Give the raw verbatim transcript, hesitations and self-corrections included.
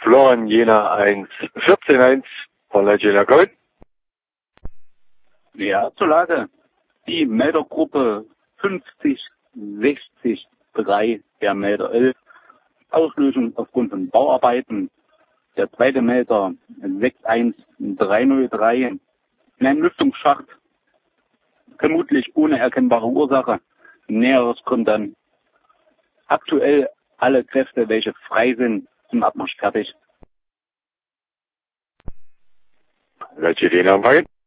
Florian Jena eins vierzehn eins von der Jena Gold. Ja, zur Lage. Die Meldergruppe fünfzig sechzig drei der Melder elf. Auslösung aufgrund von Bauarbeiten. Der zweite Melder sechs eins drei null drei. In einem Lüftungsschacht. Vermutlich ohne erkennbare Ursache. Näheres kommt dann. Aktuell alle Kräfte, welche frei sind, zum Abmarsch fertig. Welche Jena am Wagen?